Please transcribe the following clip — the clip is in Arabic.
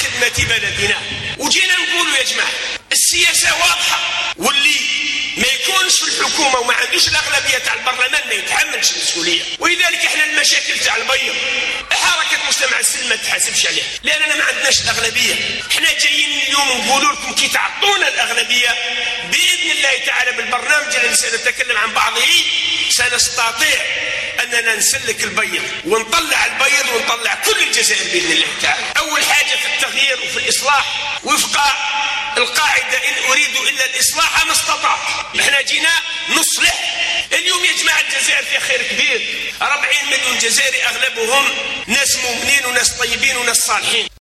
لخدمة بلدنا. وجينا نقولوا يا جماعة السياسة واضحة، واللي ما يكونش في الحكومة وما عندوش الأغلبية تاع البرلمان ما يتحملش المسؤولية. ولذلك احنا المشاكل تاع البيض حركة مجتمع السلم ما تحاسبش عليها، لأننا ما عندناش الأغلبية. احنا جايين اليوم نقولوا لكم كي تعطونا الأغلبية بإذن الله تعالى بالبرنامج الذي سنتكلم عن بعضه سنستطيع أننا نسلك البيض ونطلع البيض ونطلع كل الجزائر بإذن الله تعالى. أول حاجة في التغيير وفي الإصلاح وفق القاعدة إن أريد إلا الإصلاح ما استطعت. احنا جينا نصلح. اليوم يا جماعة الجزائر فيها خير كبير، 40 مليون جزائري أغلبهم ناس مؤمنين وناس طيبين وناس صالحين.